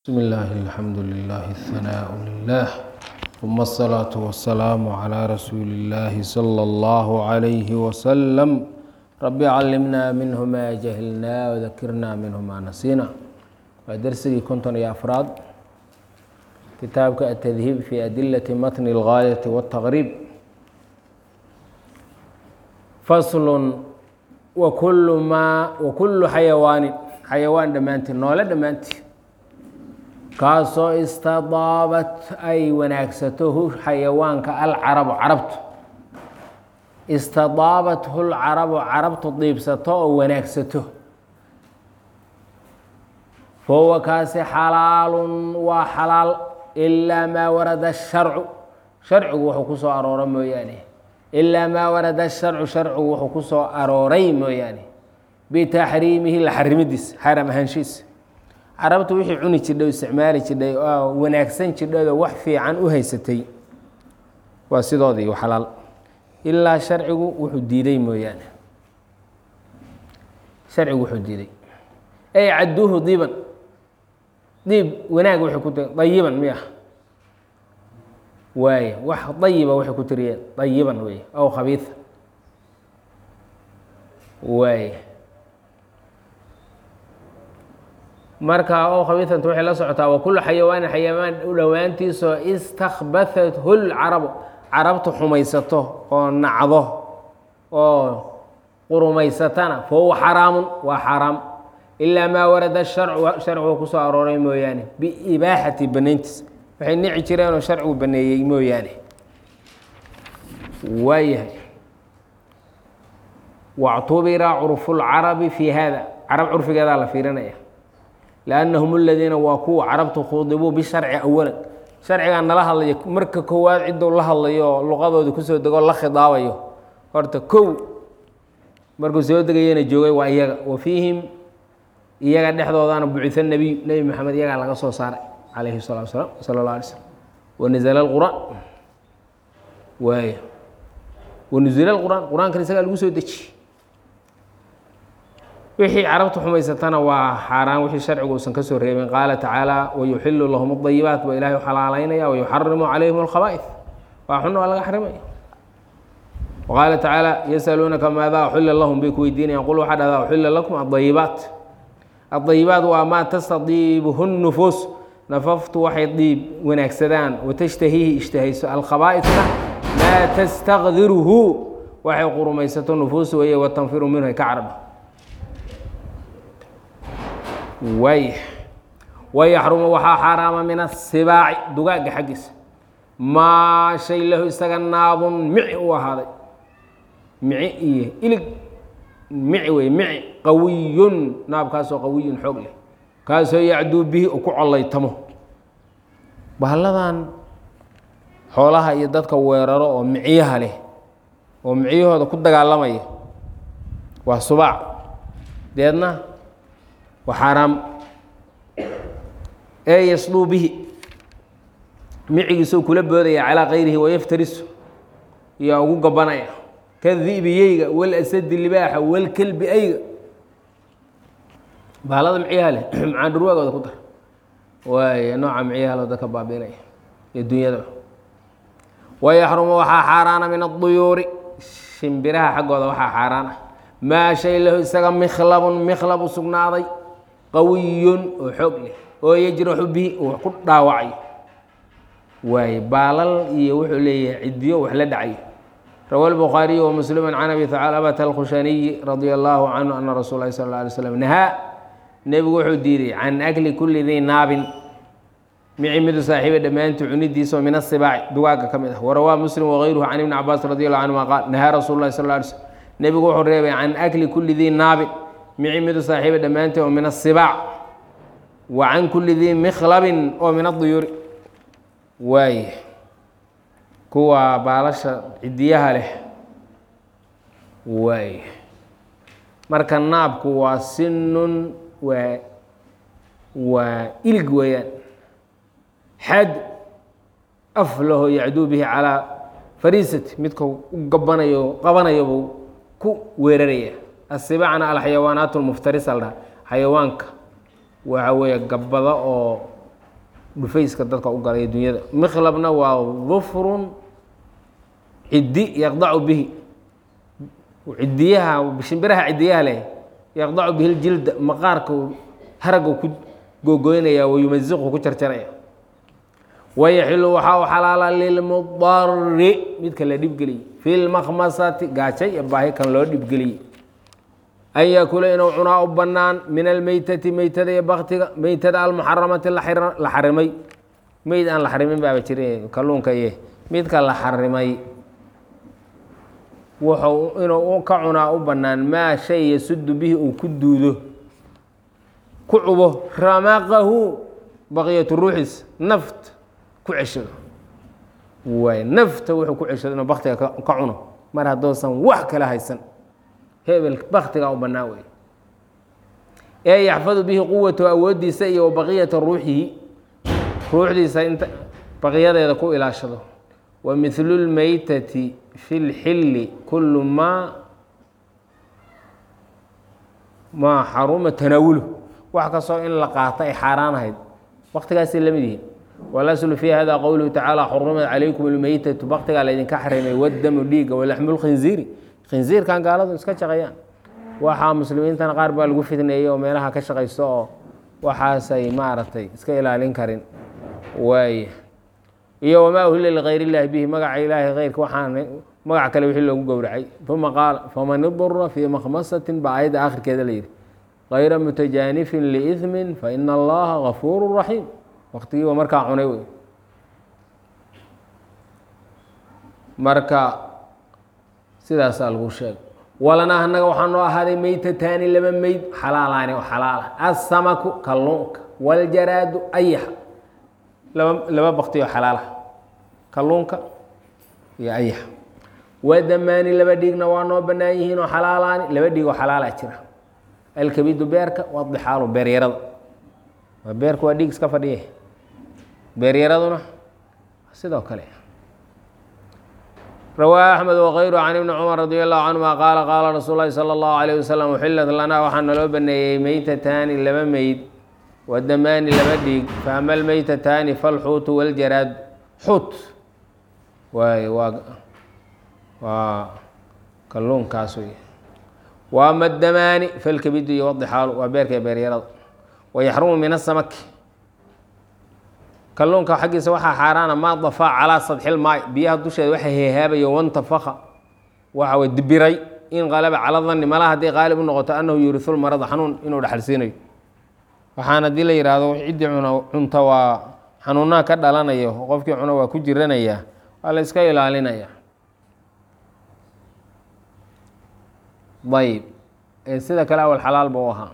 بسم الله الحمد لله الثناء لله ثم الصلاة والسلام على رسول الله صلى الله عليه وسلم رب علمنا منه ما جهلنا وذكرنا منه ما نسينا ودرسي كنتن يا أفراد كتابك التذهيب في أدلة متن الغاية والتغريب فصل وكل حيوان دمانتي نولة دمانتي kaasoo istadaabat ay wanaagsato xayawaanka alcarabu carabtu istadaabathu lcarabu carabtu diibsato oo wanaagsato fahuwa kaasi xalaalun waa xalaal ilaa maa warada sharcu sharcigu wuxuu ku soo aroora mooyaane ilaa maa warada sharcu sharcigu wuxuu ku soo arooray mooyaane bitaxriimihi la xarimidiisa xaram ahaanshiisa carabtu wixii cuni jidhay isticmaali jidhay oo wanaagsan jidhayoo wax fiican u haysatay waa sidoodii xalaal ilaa sharcigu wuxuu diiday mooyaane sharcigu wuxuu diiday ay cadduuhu diiban diib wanaag waxay ku tiri dayiban miya waaye wax dayiba waxay ku tiriyeen dayiban wey aw khabiisa waaye marka oo khabiisanta waxay la socotaa wa kullu xayawaanin xayawaan u dhowaantiisoo istakbathathu lcarabu carabtu xumaysato oo nacdo oo qurumaysatana fa huwa xaraamun waa xaaraam ilaa maa warada sharcigu ku soo arooray mooyaane biibaaxati banayntiis waxay nici jireenoo sharcigu baneeyey mooyaane waayahay wactubira curfulcarabi fii hada carab curfigeedaa la fiirinaya لأnahum اladiina waa kuwa carabtu khudibuu bisharci awalan sharcigaa nala hadlayo marka koowaad ciduu la hadlayo oo luqadooda kusoo degoo la khidaabayo horta kow markuu soo degayana joogay waa iyaga wa fiihim iyaga dhexdoodana bucitha nebiy nebi maxamed iyagaa laga soo saaray calayhi الsalatu wasalaam sala اlه alay slm wanazla اqur'aan waay wanuzila اqur'aan qur-aankan isagaa lagu soo deji wixii carabtu xumaysatana waa xaaraan wixii sharcigu uusan ka soo reebin qaala tacaala wayuxilu lahum اdayibaat baa ilaahay xalaalaynaya wayuxarimu calayhim اlkhaba'is waa xun waa laga xarimaya waqaala tacaala yasaluunaka maadaa uxila lahum bay ku weydiinayaan qul waxaa dhahdaa uxila lakum adayibaat adayibaat waa maa tastadiibuhu nufuus nafaftu waxay diib wanaagsadaan watashtahiihi ishtahayso alkhaba'isna maa tastaqdiruhu waxay qurumaysato nufuus weeye watanfiru minhu ay ka carab wayaxrumu waxaa xaaraama min asibaaci dugaagga xaggiisa maa shay lahu isaga naabun mici u ahaaday mici iyo ilig mici wey mici qawiyun naabkaasoo qawiyun xoog leh kaasoo yacduu bihi u ku collaytamo bahalladan xoolaha iyo dadka weeraro oo miciyaha leh oo miciyahooda ku dagaalamaya waa subaac deedna waa xaaraam ee yasduu bihi micigiisuu kula boodaya calaa kayrihi wayaftarisu iyo ugu gabanaya kadi'bi yeyga walasadi libaaxa walkelbi ayga bahalada micyaha leh macaan dhurwaagooda ku dar waay nooca micyaha loo dadka baabiinaya iyo dunyadaba wayaxrumu waxaa xaaraana min aduyuuri shimbiraha xaggooda waxaa xaaraan ah maa shay lahu isaga mikhlabun mikhlab u sugnaaday qawiyun oo xoog leh oo yajraxu bihi wax ku dhaawacayo waaye baalal iyo wuxuu leeyahay cidiyo wax la dhacayo rawa الbukhaariyu wamuslimu can abi haclabata alkhushaniyi radia allahu canhu ana rasuul lahi sal اla alay slam nahaa nebigu wuxuu diiday can akli kuli dii naabin mici midu saaxiiba dhammaantii cunidiisao min asibaaci dugaagga ka mid ah warawaa muslim wagayruhu can ibni cabaas radi allahu canhuma qaal nahaa rasuul lahi sal la alay slm nebigu wuxuu reebay can akli kuli dii naabin mici midu saaxiiba dhammaantii oo min asibaac wa can kuli dii mikhlabin oo min aduyuuri waaye kuwa baalasha cidiyaha leh waaye marka naabku waa sinun waa ilig weeyaan xad af laho yacduu bihi calaa fariisati midka u gabanayo qabanayo buu ku weeraraya asibacna alxayawaanaat lmuftarisa la dhaha xayawaanka waxa weeye gabbada oo dhufayska dadka u galay dunyada. mikhlabna waa dufrun ciddi yaqdacu bihi cidiyaha shimbiraha cidiyaha leh yaqdacu bihi ljilda maqaarka haragga ku googoynaya wayumaziqu ku jarjaraya. wayaxilu waxaa u xalaala lilmudari midka la dhibgeliyey fi lmakhmasati gaajay iyo baahi kan loo dhibgeliyey an yakula inuu cunaa u bannaan min almeytati meytada iyo baktiga meytada almuxaramati la xarimay. meyd aan la xarimin baaba jira kalluunka iyo midka la xarimay wuxuu inuu ka cunaa u bannaan maa shay yasudu bihi uu ku duudo ku cubo ramaqahu baqiyatu ruuxis naft ku ceshado waay nafta wuxuu ku ceshado inuu baktiga ka cuno mar haddoosan wax kala haysan hebel baktigaa u bannaan wey. ee yaxfadu bihi quwatu awooddiisa iyo baqiyata ruuxihi ruuxdiisa inta baqiyadeeda ku ilaashado. wa mithlu lmeytati fi lxilli kullu maa xaruma tanaawulu wax kastoo in la qaato ay xaaraan ahayd baktigaasay la mid yihiin. walaslu fi hada qowluhu tacaala xurimat calaykum almeytatu baktigaa laydinka xarimay wadamu dhiiga walaxmu lkhinziiri khinziirkan gaaladu iska shaqeeyaan. waxaa muslimiintana qaar baa lagu fidneeyey oo meelaha ka shaqaysto oo waxaasay maaragtay iska ilaalin karin waay. iyo wamaa uhilla ligayr illaahi bihi magaca ilaahay keyrka waxaan magac kale wixii loogu gowracay. uma qaala faman idura fii makhmasatin baa ayadda aakhirkeeda la yidhi gayra mutajaanifin liidmin faina allaha gafuuru raxiim. waqtigiiba markaa cunay wey. marka sidaasaa lagu sheegay. walanaa annaga waxaa noo ahaaday meytataani laba meyd xalaalaani oo xalaala asamaku kalluunka waljaraadu ayaxa laba baktiyo xalaala kalluunka iyo ayaxa. wadamaani laba dhiigna waa noo bannaan yihiin oo xalaalaani laba dhiig oo xalaala jira. alkabidu beerka wadixaalu beeryarada waa beerka waa dhiig iska fadhiye beeryaraduna sidoo kale. rawaa axmed wغayru can ibni cumar radi allahu canهuma qaala qaala rasuul lahi salى اllahu عalيه wasalam uxilat lanaa waxaa naloo baneeyey meytataani laba meyd wadamaani laba dhiig faama almeytataani falxuutu waljaraad xuut waay waa kalluunkaas wey. waama adamaani falkabidu iyo wadixaalu waa beerka beeryarada. wayaxrumu min asamaki kalluunka xaggiisa waxaa xaaraana maa dafaa calaa sadxilmaay biyaha dusheeda waxa heehaabayo wantafaka waxa way dibiray in qalaba cala danni malaha hadday qaalib u noqoto annahu yuurisul marada xanuun inuu dhexalsiinayo. waxaan haddii la yidhaahdo ciddii cunta waa xanuunaha ka dhalanayo qofkii cuno waa ku jiranaya waa la iska ilaalinaya. ayb sida kale awal xalaal buu ahaa.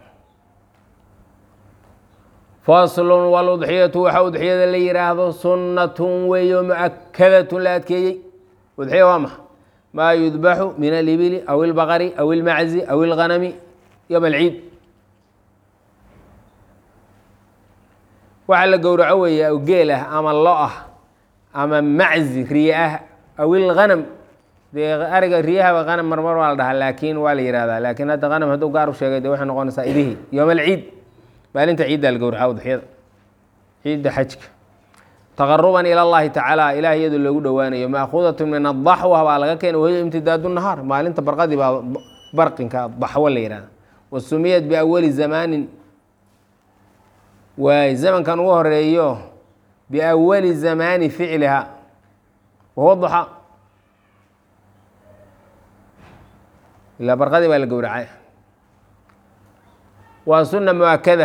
faslun waludxiyatu waxa udxiyada la yihaahdo sunnatun weeyo mu'akadatun la adkeeyey. udxiya waa maxa maa yudbaxu min alibili aw ilbaqari aw ilmaczi aw ilghanami yowma alciid. waxa la gowraco weeye aw geel ah ama lo ah ama maczi riye ah aw ilghanam dee ariga riyahaba hanam marmar waa la dhahaa laakiin waa la yihahdaa laakiin hadda hanam hadduu gaar u sheegay de waxay noqonaysaa idihii yowma alciid maalinta ciiddaa la gowraca udxiyada ciidda xajka taqaruban ila اllahi tacaala ilaah iyadoo loogu dhowaanayo maakuudatun min adaxwa baa laga keena wahiyo imtidaadu nahaar maalinta barqadii baa barqinka daxwo la yihahda. wasumiyat biawali zamaanin waay zamankan ugu horeeyo biawali zamaani ficliha wahuwa duxa ilaa barqadii baa la gowracay. waa suna muakada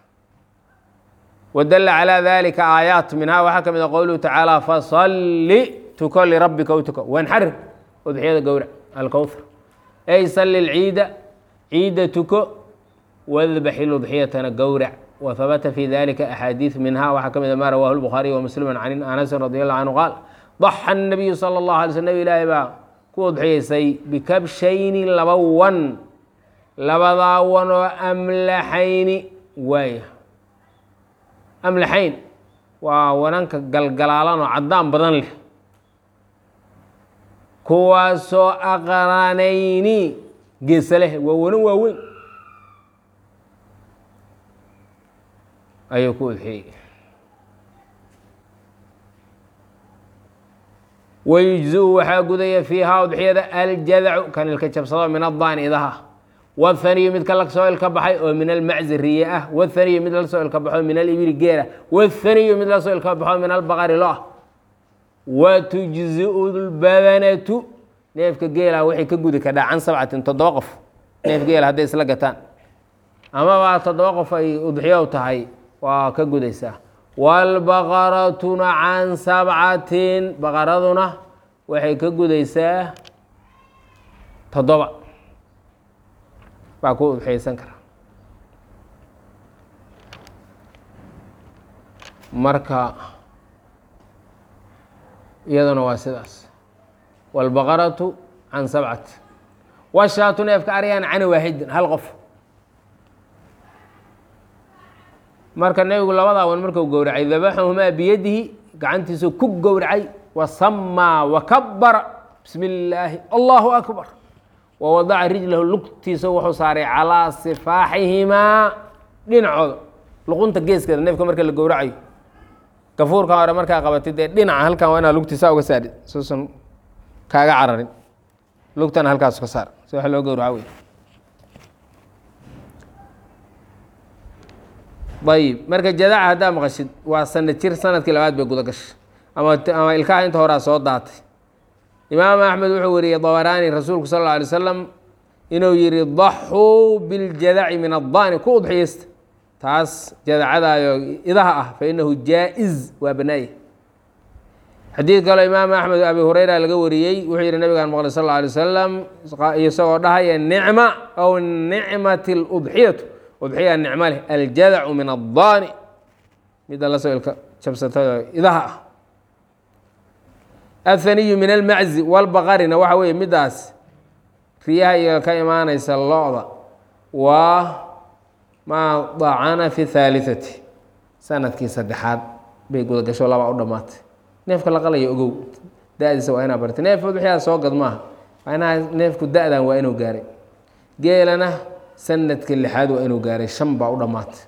wadala calى dalika aayaat minhaa waxaa ka mid a qowluhu tacaala fasalli tuko lirabbika u tuko wanxarir udxiyada gowrac alkowthar ay salli lciida ciida tuko wadbaxi ludxiyatana gowrac. wahbata fi dalika axaadiiث minha waxaa ka mid a ma rawahu lbukhaariy wamuslim can anasin radi allahu canhu qaal daxa الnabiyu salى اllahu alay sl nabi ilaahi baa ku udxiyaysay bikabshayni laba wan labadaa wan oo amlaxayni waaya amlaxayn waa wananka galgalaalan oo caddaan badan leh kuwaasoo aqranayni geesa leh waa wanan waaweyn ayuu ku udxiyey. wayujziu waxaa gudaya fiihaa udxiyada aljadacu kan ilka jabsado min addaani idaha wاthaniyu mid ka lasoo ilka baxay oo min almaczi riye ah wاthaniyu mid lasoo ilka baxo min alibili geela wاthaniyu mid lasoo ilka baxo min albaqari lo ah watujziu lbadanatu neefka geela waxay ka gudi kadhaa can 7 7 qof neef geela hadday isla gataan amaba 7 qof ay udxiyo tahay waa ka gudaysaa wاlbaqaratuna can 7 baqaraduna waxay ka gudaysaa 7 baa ku udxiyeysan kara marka iyaduna waa sidaas wاlbaqaratu can 7 washaatu neefka aryaan can waaxidin hal qof marka nebigu labada awan marku gowracay dabaxahumaa biyadihi gacantiisu ku gowracay wasamaa wakabara bismi illaahi allahu akbar wawadaca rijlahu lugtiisa wuxuu saaray calaa sifaaxihimaa dhinacooda luqunta geeskeeda neefka marka la gowracayo gafuurka hore markaa qabatid dee dhinaca halkan waa inaa lugtiisa uga saari suusan kaaga cararin lugtana halkaas ka saar si wax loo gowraco wey ayib marka jadaca haddaa maqashid waa sanad jir sanadkii labaad bay guda gashay ama ilkaha inta horaa soo daatay imaam axmed wuxuu wariyey dabaraani rasuulku sal اlه alay slam inuu yihi daxuu biاljadaci min addaani ku udxiyeysta taas jadacadaayo idaha ah fainahu jaa-iz waa banaaye xadiid kaleo imaam axmed abi hureyra laga wariyey wuxuu yihi nabigaan maqlay sal اله alay wasalam isagoo dhahaya nicma aw nicmat اludxiyatu udxiya nicmo leh aljadacu min addaani midda la soo ilka jabsatayo idaha ah athaniyu min almaczi walbaqarina waxa weeye middaas riyaha iyo ka imaanaysa lo-da waa maa dacana fi haaliثati sanadkii saddexaad bay gudagasho laba u dhammaatay neefka la qalaya ogow da-diisa waa inaa bartay neef udxiyaa soo gad maaha waa inaa neefku da-dan waa inuu gaaray geelana sanadka lixaad waa inuu gaaray 5 baa u dhammaatay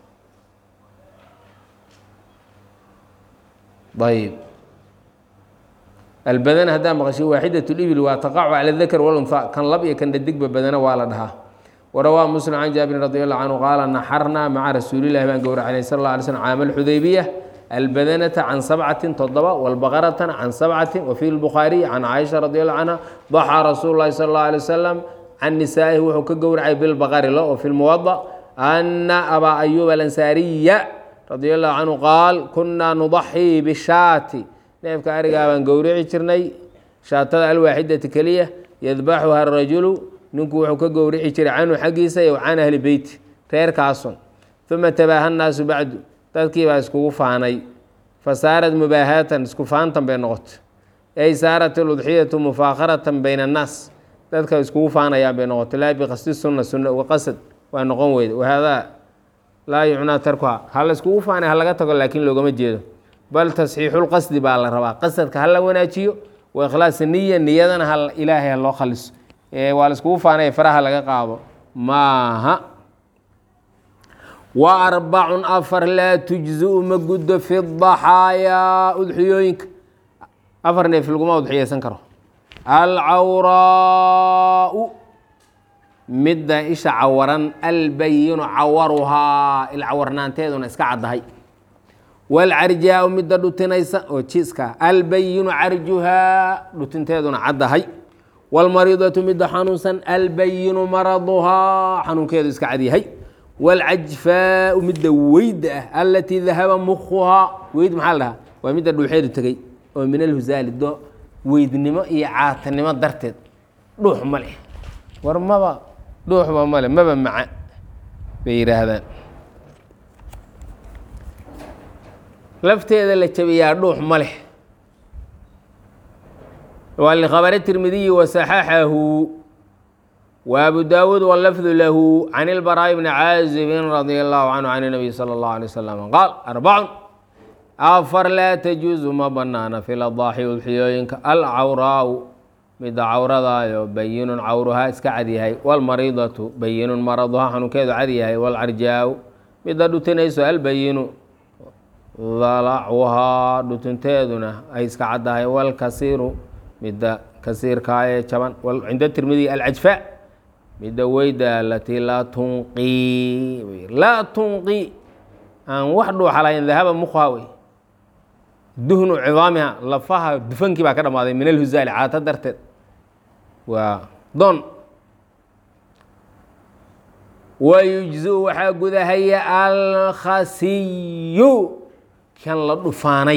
ayb albadana haddaa maqashay waaxidaة اibil waa taqacu calى اdakr wاlunha kan lab iyo kan dhadigba badana waa la dhahaa warawaa muslim can jaabirin radi allahu canhu qaala naxarnaa maca rasuulilahi baan gowracnay sal اla alay slm caama اxudaybiya albadanata can 7 7 wاlbaqarata can 7 wafi اlbukhaariy can caaisha radi allahu canha daxaa rasuulu lahi sal اlه alay wasalam can nisaa'ihi wuxuu ka gowracay bilbaqari lo o fi lmuwada ana abaa ayuba alansaariya radi allahu canhu qaal kunaa nudaxii bishaati neefka arigaa baan gowrici jirnay shaatada alwaaxidati keliya yadbaxuha arajulu ninku wuxuu ka gowrici jiray canhu xaggiisa iyo can ahli beyti reerkaasun uma tabaaha nnaasu bacdu dadkii baa iskugu faanay fasaarad mubaahatan isku faantan bay noqotay ay saarat aludxiyatu mufaakharatan bayna annaas dadka iskugu faanayaan bay noqotay laa biqasdi sunna sunna uga qasad waa noqon weyda wahaadaa laa yucnaa tarkuha ha la iskugu faanay ha laga tago laakiin loogama jeedo bal tasxiixulqasdi baa la rabaa qasadka ha la wanaajiyo wa ikhlaas niya niyadana ilaahay ha loo khaliso waa la iskugu faanaya faraha laga qaado maaha wa 4 afar laa tujziu ma guddo fi daxaayaa udxiyooyinka 4 neef laguma udxiyeysan karo alcawraau midda isha cawaran albayinu cawaruhaa ilcawarnaanteeduna iska caddahay waalcarjaau midda dhutinaysa oo jiiska albayinu carjuhaa dhutinteeduna caddahay waalmariidatu midda xanuunsan albayinu maraduhaa xanuunkeedu iska cadyahay waalcajfaau midda weyda ah alatii dahaba mukuhaa weyd maxaa la dhahaa waa midda dhuuxeedu tegey oo min alhusaali weydnimo iyo caatanimo darteed dhuux ma leh war maba dhuuxba male maba maca bay yidhaahdaan lafteeda la jabiyaa dhuux ma leh waa likhabari tirmidiyi wasaxaxahu wa abu daawuud wallafdu lahu can ilbaraa'i bni caazibin radia allahu canhu can nabiy sala اllahu alay wasalam qaal 4 4 laa tajuusu ma banaana fi ladaaxi udxiyooyinka alcawraau midda cawradaayo bayinun cawruhaa iska cadyahay waalmariidatu bayinun maraduhaa xanuunkeedu cadyahay waalcarjaau midda dhutinayso albayinu dalacuhaa dhutinteeduna ay iska caddahay waalkasiiru midda kasiirkaa ee jaban cinda tirmidi alcajfa midda weyda alatii laa tunqi aan wax dhuuxa lahayn dahaba mukhaa wey duhnu cidaamiha lafaha dufankii baa ka dhammaaday min alhuzaali caata darteed waa doon wayujziu waxaa gudahaya alkhasiyu kan la dhufaanay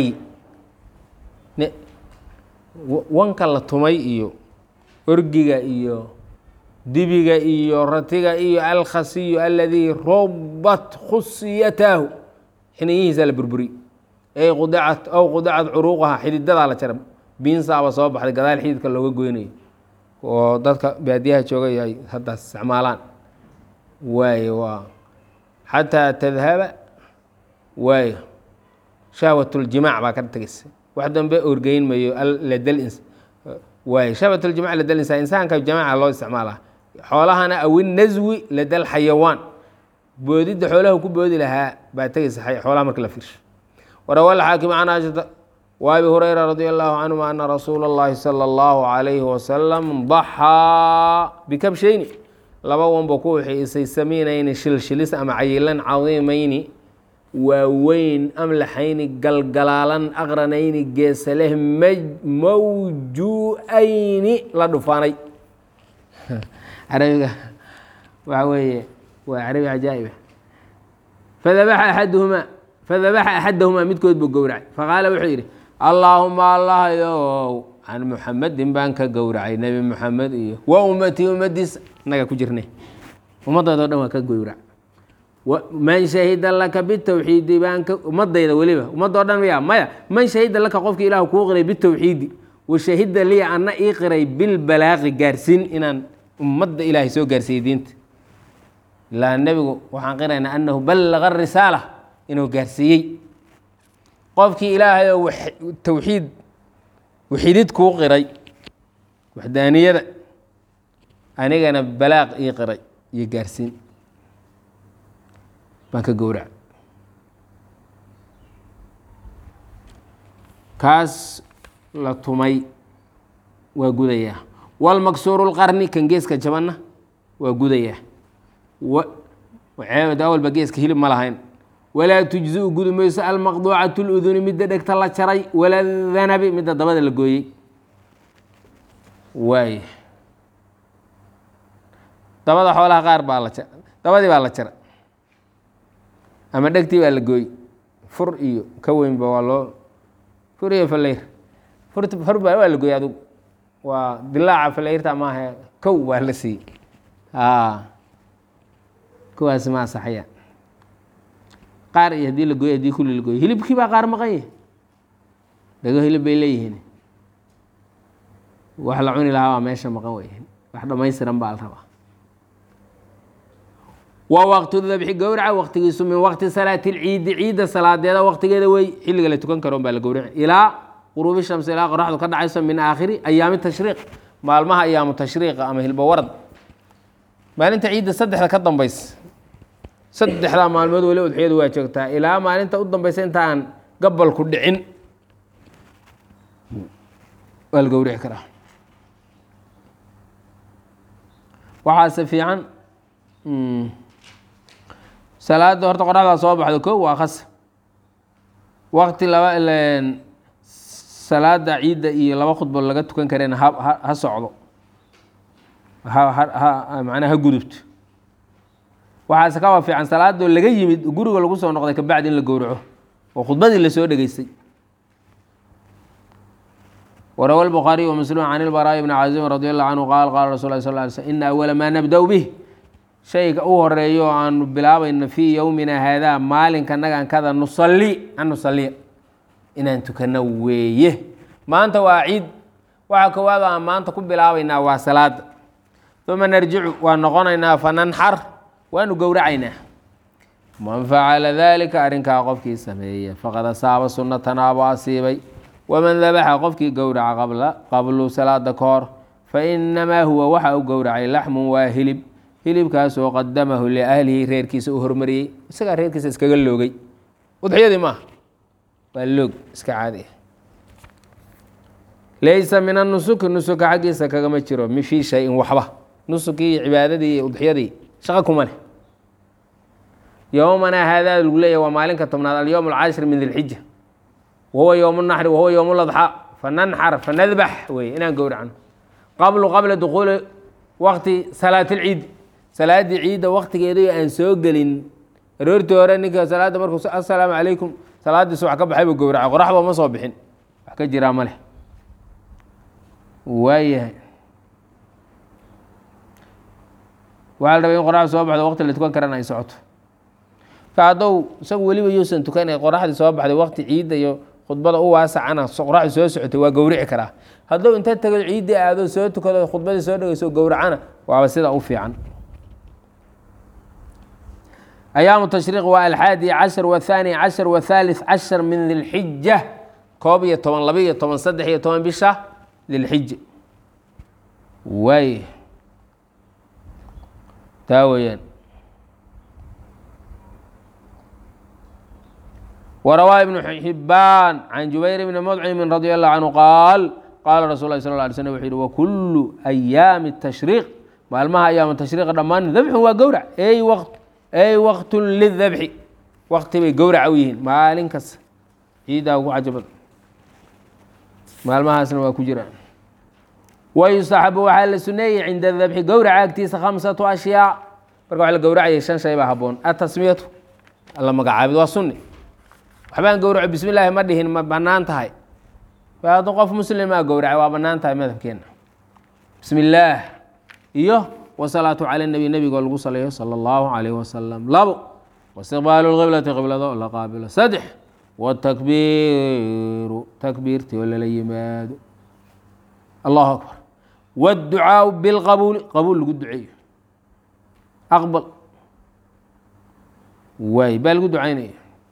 wanka la tumay iyo orgiga iyo dibiga iyo ratiga iyo alkhasiyu aladii robat khusiyataahu xiniyihiisa la burburi ay qudacat aw qudacat curuuqaha xididadaa la jara biinsaaba soo baxday gadaal xididka looga goynayo oo dadka baadiyaha jooga ay haddaas isticmaalaan waayo waa xataa tadhaba waayo shahwatuljimac baa ka tegeysa wax dambe orgeyn mayo waayo shahwatuljimac ladal insaan insaanka jamaca loo isticmaalaa xoolahana awin naswi ladal xayawaan boodidda xoolaha ku boodi lahaa baa tegeysa xoolaha marka la fiirsho warawa alxaakim can aishata وأbي هريرة رضي الله عنهma أن رsuuل اللhi صلى الله عليه وسلم ضحىa بkبشhayni laba wanba ku wxiisay samiinayni shilshilis ama cayilan cadiimayni waaweyn amlaxayni galgalaalan aqranayni geesaleh mawju'ayni la dhufaanay carabiga waxa weeye waa carabi cajaa'iba fadabaxa axadahumaa midkood buu gowracay faqaala wuxuu yidhi allaahuma allahyow can muxamedin baan ka gowracay nebi muxamed iyo wa ummatii ummadiisa innaga ku jirnay ummadayda o dhan waa ka gowrac man shahida laka bitawxiidi baan ummadayda weliba ummadda o dhan maya man shahida laka qofki ilaah kuu qiray bitawxiidi wa shahida liya anna ii qiray bilbalaaqi gaarsiin inaan ummadda ilaahay soo gaarsiiyey diinta ilaa nebigu waxaan qiraynaa annahu ballaga risaala inuu gaarsiiyey qofkii ilaahay oo tawxiid waxidid kuu qiray waxdaaniyada anigana balaaq ii qiray iyo gaarsiin baan ka gowrac kaas la tumay waa gudayaa walmaksuuru lqarni kan geeska jabanna waa gudayaa ceebada awalba geeska hilib ma lahayn walaa tujziu gudi mayso almaqduucatu luduni midda dhegta la jaray wala danabi midda dabada la gooyey waay dabada xoolaha qaar baa dabadii baa la jara ama dhegtii baa la gooyey fur iyo ka weynba waa loo fur iyo faleyr fur baa waa la gooyey adugu waa dilaaca faleyrta maaha kow waa la siiyey kuwaasi ma asaxaya qaar iyo haddii la gooyo haddii kulli la gooyo hilibkii baa qaar maqan yahi dhago hilib bay leeyihiin wax la cuni lahaa waa meesha maqan wey wax dhamaystiran baa la rabaa wa waqtu dabxi gowraca waqtigiisu min waqti salaati lciidi ciidda salaadeeda waqtigeeda wey xilliga la tukan karo baa la gowraci ilaa quruubi shamsi ilaa qoraxdu ka dhacayso min aakhiri ayaami tashriiq maalmaha ayaamu tashriiqa ama hilba warad maalinta ciidda saddexda ka dambaysa saddexdaa maalmood weli udxiyadu waa joogtaa ilaa maalinta u dambaysa inta aan gabalku dhicin waa la gowrici karaa waxaase fiican salaada horta qoraxdaa soo baxdo ko waa khas waqti laba salaada ciidda iyo laba khudbo laga tukan kareen ha socdo macnaa ha gudubto waxaase ka waa fiican salaadoo laga yimid guriga lagu soo noqday kabacdi in la gowraco oo khudbadii lasoo dhegeystay warawa الbخaariي وmsلم can الbarاء بn caزim radي الlه canهu qaal qaala rasul ه sl ly slm ina awala maa nabda bih shayga u horeeyo o aanu bilaabayno fii yowmina haadaa maalinka nagan kada nusalli an nusaliya inaan tukano weeye maanta waa ciid waxa koowaad aan maanta ku bilaabaynaa waa salaada uma narjicu waa noqonaynaa fananxar waanu gowracaynaa man facala dalika arrinkaa qofkii sameeya faqad asaaba sunatanaa buu asiibay waman dabaxa qofkii gowraca qablu salaada ka hor fainamaa huwa waxa u gowracay laxmun waa hilib hilibkaasoo qadamahu liahlihi reerkiisa u hormariyey isagaa reerkiisa iskaga loogay udxiyadii maaha waa loog iska caadi ah laysa min anusuki nusuka xaggiisa kagama jiro fii shayin waxba nusukii iyo cibaadadii iyo udxiyadii shaqo kuma leh yowmanaa haadaa lagu leeyahy waa maalinka tobnaad alyowm alcaashir min dilxija wahuwa yowm naxri wahuwa yowm ladxaa fananxar fanadbax wey inaan gowracno qabla dukuuli waqti salaat اlciid salaaddii ciidda waktigeedii aan soo gelin aroortii hore ninka salaadda markuu assalaamu calaykum salaaddii subax ka baxay buu gowracay qoraxba ma soo bixin wax ka jiraa ma leh waayahay waxaa la rabay in qoraxda soo baxdo waqti la tukan karana ay socoto ka haddou isagu weliba yuusan tukanay qoraxdii soo baxday waqti ciidda iyo khudbada u waasacana qoraxdu soo socotay waa gowrici karaa hadduu inta tago ciiddii aado soo tukado khudbadii soo dhegeyso gowracana waaba sida u fiican ayaamu tashriiq waa alxaadi cashar wathani cashar wathaalith cashar min dilxija 11 12 13 bisha dilxija waay taa weyaan وروى ابن حبان عن جبير بن مطعم رضي الله عنه قال رسول الله صلى الله عليه وسلم وxuu yihi وكل أياam التشhريق maalmaha أياam التشhريق dhamaan ذبح waa gowrac ay wqt للذبحi wkti bay gowraca u yihiin maalin kas ciidaa ugu cajo badan maalmahaasna waa ku jiraan ويustaxabu waxaa la suneeyey cinda الذبحi gowraca agtiisa 5 أشhyاء marka wa la gowracaya 5 shay baa haboon atasmiyatu alla magacaabid waa suni waxbaan gowraco bismi illaahi ma dhihin ma bannaan tahay hadduu qof muslimaa gowracay waa bannaan tahay madhabkeena bismi illaah iyo wasalaatu cala nebi nebigoo lagu saleeyo sala allahu calayh wasalam 2 waistiqbaalu lqiblati qiblado la qaabilo 3 watakbiiru takbiirtii oo lala yimaado allahu akbar waadducaau bilqabuuli qabuul lagu duceeyo aqbal waay baa lagu ducaynaya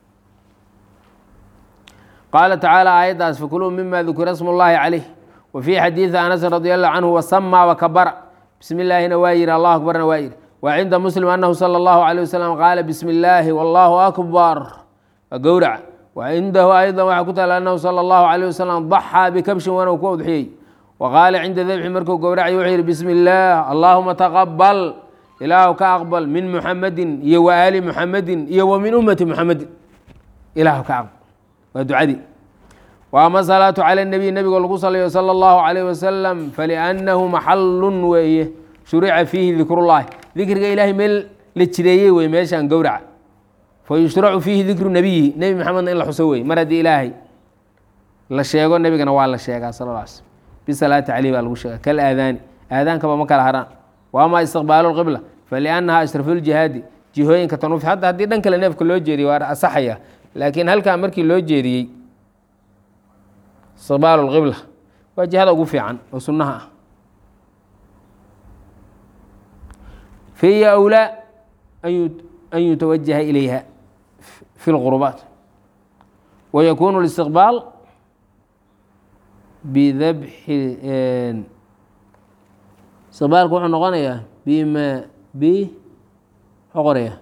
qaala tacaalى aayaddaas fakuluu mima dukira sm اllahi calayh wa fii xadiidi anasin radi allahu canhu wasamaa wakabara bismi illaahina waa yihi allahu akbarna waa yihi wa cinda muslim anahu salى اllahu عalيه wasalam qaala bismi illaahi wallahu akbar waa gowraca wa cindahu ayضa waxaa ku taala anahu salى اllahu عalيه wasalam daxaa bikabshin waana ku udxiyey wa qaala cinda dabxi markuu gowracay wuxuu yihi bismi اllaah allahuma taqabal ilaahu ka aqbal min muxamedin iyo wa aali muxamedin iyo wa min ummati muxamedin ilaahu ka aqbal waa ducadii wa ama salaatu cala اnebiy nebigoo lagu salayo salى اllahu عalayh wasalam faliannahu maxalun weeye shurica fiihi dikrullahi dikriga ilaahay meel la jideeyey wey meeshaan gowraca fayushracu fiihi dikru nebiyi nebi maxamedna in la xuso wey mar haddii ilaahay la sheego nebigana waa la sheegaa sal lla sl bisalaati caleyh baa lagu sheega kal aadaani aadaankaba ma kala haraan wa ama istiqbaalu lqibla faliannaha ashrafu ljihaadi jihooyinka tanuufi hadda haddii dhan kale neefka loo jeediye waa asaxaya laakiin halkaa markii loo jeediyey istiqbaalu lqibla waa jihada ugu fiican oo sunnaha ah fiya awlaa an yutawajaha ilayha fi lqurubaat wayakunu اlistiqbaal bidabxi istiqbaalku wuxuu noqonayaa muxuu qoraya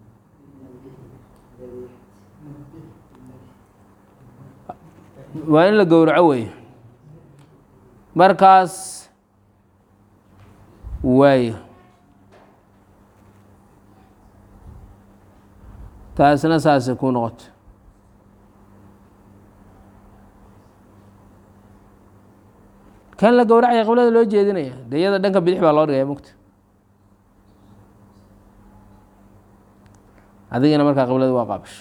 waa in la gowraco wey markaas waayo taasna saasay ku noqoto kan la gowracaya qiblada loo jeedinaya de iyada dhanka bidix baa loo dhigaya mogta adigina markaa qiblada waa qaabasho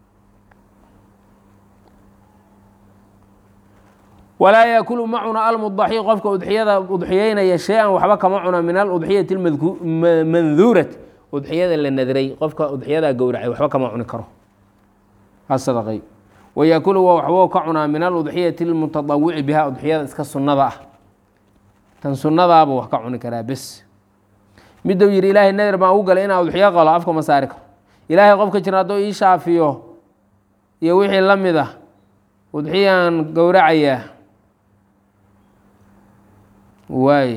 walaa yaakulu ma cuna almudaxi qofka udxiyada udxiyeynaya shay-an waxba kama cuna min aludxiyati manduurati udxiyada la nadray qofka udxiyadaa gowracay waxba kama cuni karo asadaqay wayaakulu waa waxbou ka cunaa min aludxiyati almutadawici biha udxiyada iska sunnada ah tan sunnadaabuu wax ka cuni karaa bes midou yihi ilaahay nader baan ugu galay inaa udxiyo qalo afka ma saari karo ilaahay qofka jira hadduu ii shaafiyo iyo wixii la mid ah udxiyaan gowracayaa waaye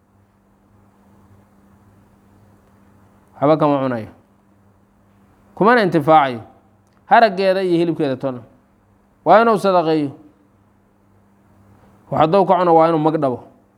waxba kama cunayo kumana intifaacayo haraggeeda iyo hilibkeeda tona waa inuu sadaqeeyo hadduu ka cuno waa inuu magdhabo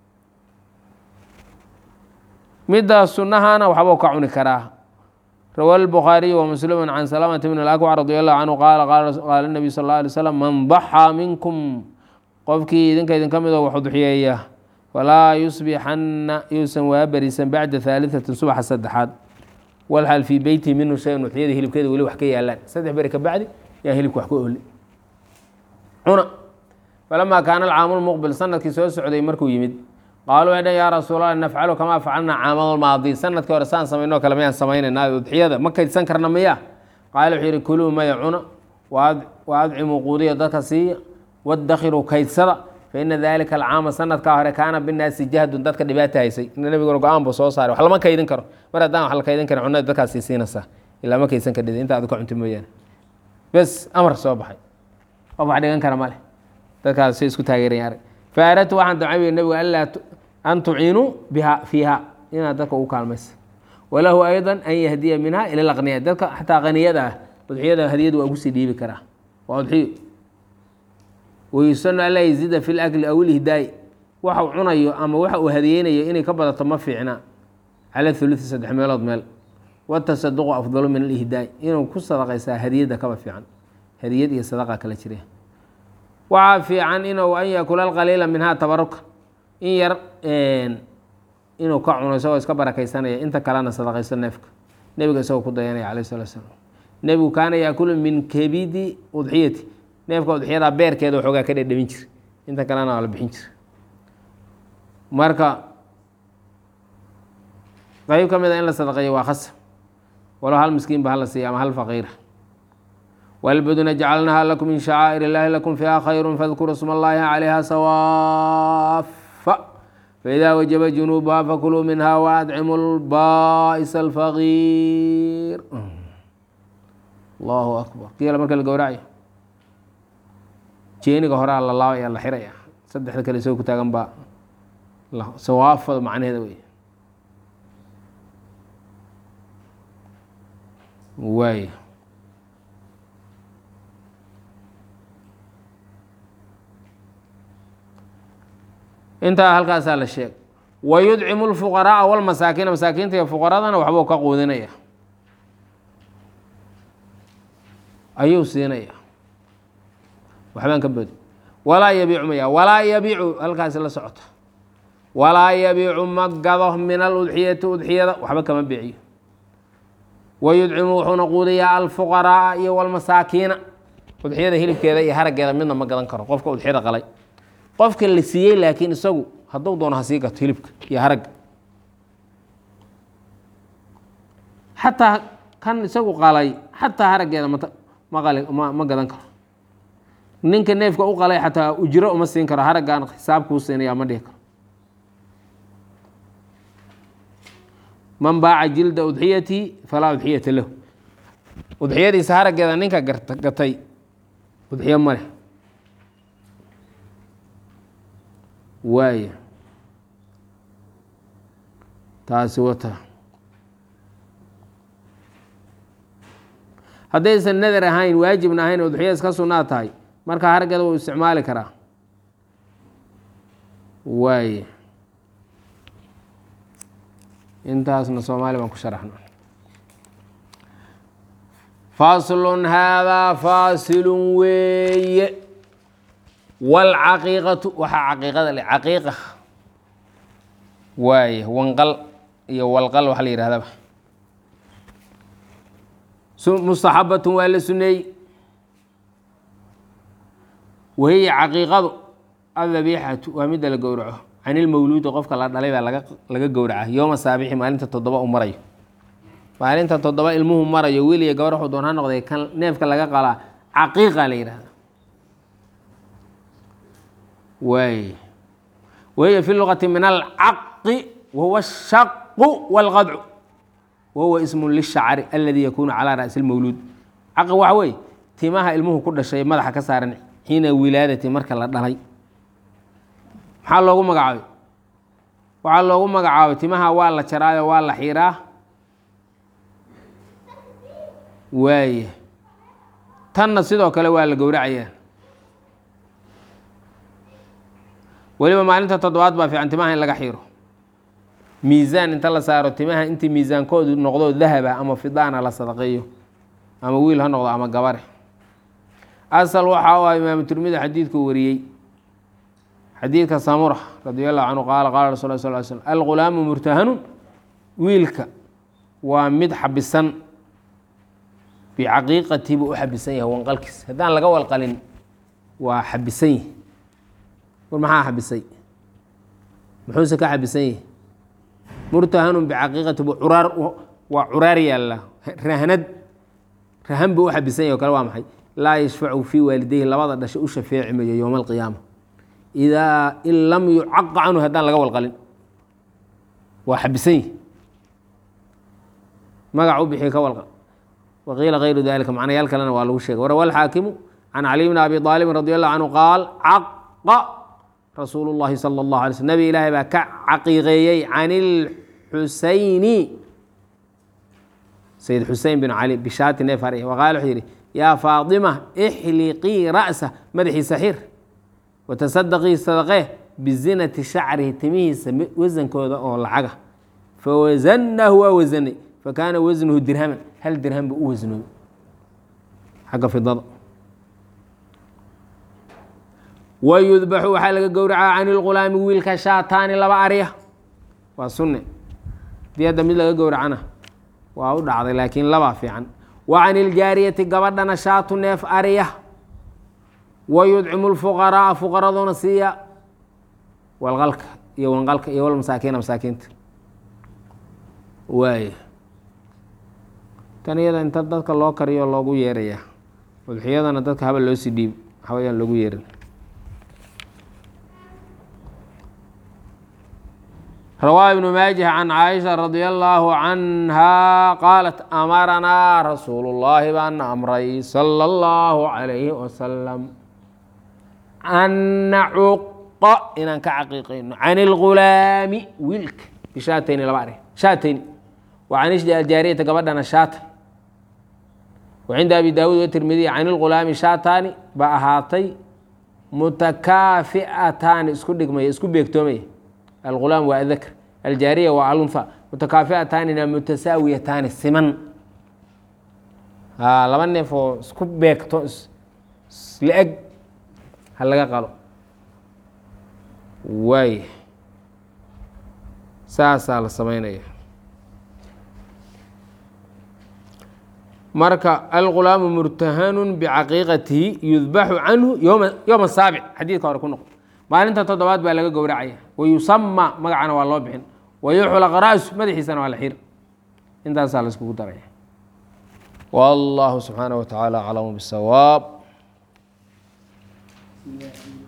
midda sunahana waxbuu ka cuni karaa. rawa الbukhaariyu وmuslim can salamةa bn اlأkwac radi allahu canhu qaala الnabiy sal اله alay slam man daxaa minkum qofkii idinka idinka midoo wax udxiyeeya falaa yusbixanna yuusan waa berisan bacda ثaaliثaةi subaxa saddexaad walxal fii beyti minhu shayan udxiyada hilibkeeda weli wax ka yaalaan 3 beri ka bacdi yaa hilibka wax ka oli cuna. falamaa kaana alcaamu lmuqbil sanadkii soo socday markuu yimid qaaluu waxay dhan yaa rasuulallah nafcalu kamaa facalnaa caamal maadi sanadkii hore saan samaynoo kale mayaan samaynaynaa udxiyada ma kaydsan karna miya qaala wuxuu yihi kuluu maya cuna wa adcimuu quudiya dadka siiya wadakhiruu kaydsada faina dalika alcaama sanadkaa hore kaana binaasi jahdun dadka dhibaata haysay ina nabiguna go-aan buu soo saaray wax lama kaydin karo mar haddaan wax la kaydin karin cunada dadkaas sii siinaysaa ilaa ma kaydsan kadhid inta adu ka cunta mooyaane bes amar soo baxay qof wax dhigan kara male dadkaas say isku taageerayan arag faaradtu waxaan damcay nabigu an tuciinuu biha fiiha inaad dadka ugu kaalmaysa walahu ayضa an yahdiya minha ila laqniya dadka xataa qaniyada ah udxiyada hadiyadu waa ugu sii dhiibi karaa waa udxiyo wayusanu anlaa yaziida fi lakli aw ilhidaayi waxa uu cunayo ama waxa uu hadiyeynayo inay ka badato ma fiicna cala huluثi 3 meelood meel watasaduqu afdalu min alihdaay inuu ku sadaqaysaa hadiyadda kaba fiican hadiyad iyo sadaqa kala jire waxaa fiican inuu an yakula alqaliila minhaa tabaruka in yar inuu ka cuno isagoo iska barakaysanaya inta kalena sadaqaysto neefka nebiga isagoo ku dayanaya calayh salatu salaam nebigu kaana yaakulu min kabidi udxiyati neefka udxiyada beerkeeda waxoogaa ka dhedhamin jir inta kalena waa la bixin jir marka qayb ka mid a in la sadaqeeyo waa khasab walow hal miskiin ba hala siiya ama hal faqiira wاlbuduna jacalnaha lakum min shacaa'ir اllahi lakum fiiha khayru fadkuruu sma اllahi calayha sawaafa faإida wajaba junuubuha fakuluu minha waadcimu lbaa'isa alfaqiir. allahu akbar kiila marka la gowracayo jeeniga horaa la laabaya la xiraya saddexda kale isagoo ku taagan baa sawaafada macnaheeda wey waay intaa halkaasaa la sheeg wayudcimu lfuqaraaa walmasaakiina masaakiinta iyo fuqaradana waxbuu ka quudinaya ayuu siinaya waxbaan ka boodi walaa yabiicu maya walaa yabiicu halkaasi la socota walaa yabiicu ma gado min aludxiyati udxiyada waxba kama biiciyo wayudcimu wuxuuna quudiyaa alfuqaraaa iyo walmasaakiina udxiyada hilibkeeda iyo haraggeeda midna ma gadan karo qofka udxiyada qalay qofka la siiyey laakiin isagu hadduu doono ha sii gato hilibka iyo haragga xataa kan isagu qalay xataa haraggeeda ma gadan karo ninka neefka u qalay xataa ujro uma siin karo haraggaan xisaabkuu siinaya ma dhihi karo man baaca jilda udxiyati falaa udxiyata lahu udxiyadiisa haraggeeda ninka gatay udxiyo ma leh waaya taasi wata haddaysan nadar ahayn waajibna ahayn udxiyada iska sunnaa tahay marka haraggeeda wuu isticmaali karaa waaya intaasna soomaali baan ku sharaxno faslun haadaa faasilun weeye wاlcaqiiqatu waxaa caqiiqada le caqiiqa waaye wanqal iyo walqal waxa la yihahdaba mustaxabatun waa la suneeyey wahiya caqiiqadu adabiixatu waa midda la gowraco can ilmawluudi qofka la dhalay baa laga gowraca yooma saabixi maalinta 7 u marayo maalinta 7 ilmuhu marayo wiil iyo gabar wuxuu doon ha noqday kan neefka laga qalaa caqiiqa la yihahda waay wahiya fi lugati min alcaqi wahuwa ashaqu wاlqadcu wahuwa ismu lishacri aladi yakunu calaa ra'si اlmawluud caqi waxa weeye timaha ilmuhu ku dhashay madaxa ka saaran xiina wilaadati marka la dhalay maxaa loogu magacaabay waxaa loogu magacaabay timaha waa la jaraayo waa la xiiraa waaye tanna sidoo kale waa la gowracayaa weliba maalinta toddobaad baa fiican timaha in laga xiiro miisaan inta la saaro timaha intii miisaankoodu noqdo dahaba ama fidaana la sadaqeeyo ama wiil ha noqdo ama gabare asal waxa u ah imaamu tirmidi xadiidku wariyey xadiidka samura radi allahu canhu qaala qaala rasul l sl slm algulaamu murtahanun wiilka waa mid xabisan bicaqiiqatii buu u xabisan yahay wanqalkiis haddaan laga walqalin waa xabisan yihi war maxaa xabisay muxuuse ka xabisan yahi murtahanun bicaqiiqati waa curaar yaalla rahan buu u xabisan yahy o kale waa maxay laa yashfacu fii waalidayhi labada dhashay u shafeeci mayo yowma alqiyaama idaa in lam yucaqa canhu haddaan laga walqalin waa xabisan yihi magac u bixi ka walqal waqiila kayru dalika macnayaal kalena waa lagu sheegay warawa alxaakimu can caliy bni abi aalibin radi allahu canhu qaal caqa rasuulu llahi sala allahu alay slm nabi ilaahay baa ka caqiiqeeyey can ilxusayni sayid xusein bin cali bishaati neef harya waqaala wuxuu yidhi yaa faatima ixliqii ra'sa madaxiisa xir watasadaqii sadaqee bizinati shacrihi timihiisa wasankooda oo lacaga fawasanahu waa wasanay fakaana wasnuhu dirhaman hal dirham buu u wasnooy xagga fidada wayudbaxu waxaa laga gowracaa can ilgulaami wiilka shaataani laba arya waa sunne dii hadda mid laga gowracana waa u dhacday laakiin labaa fiican wa can iljaariyati gabadhana shaatu neef arya wayudcimu lfuqaraaa fuqaradoona siiya walqalka iyo wanqalka iyo walmasaakiina masaakiinta waay tan iyada inta dadka loo kariyo loogu yeeraya udxiyadana dadka haba loo sii dhiib hawayaan loogu yeerin rawaa ibnu maajih can caaisha radia allaahu canha qaalat amaranaa rasuulu llaahi baana amray sala allahu calayhi wasalam an nacuqa inaan ka caqiiqayno can ilgulaami wiilka bishaatayni laba ari shaatayni wa can aljaariyata gabadhana shaata wa cinda abi daawuud watirmidiy can ilgulaami shaataani ba ahaatay mutakaafi'ataani isku dhigmaya isku beegtoomaya algulaam waa adakr aljaariya waa alunfa mutakaafi'ataanina mutasaawiyataani siman laba neef oo isku beegto isla-eg ha laga qalo waay saasaa la samaynaya marka algulaamu murtahanun bicaqiiqatihi yudbaxu canhu yowma saabic xadiidka hore ku noqo maalinta toddobaad baa laga gowracaya wayusama magacana waa loo bixin wayuxlaq ra'su madaxiisana waa la xir intaasaa la iskugu daraya wallahu subxaanaه wa tacaala aclamu bisawaab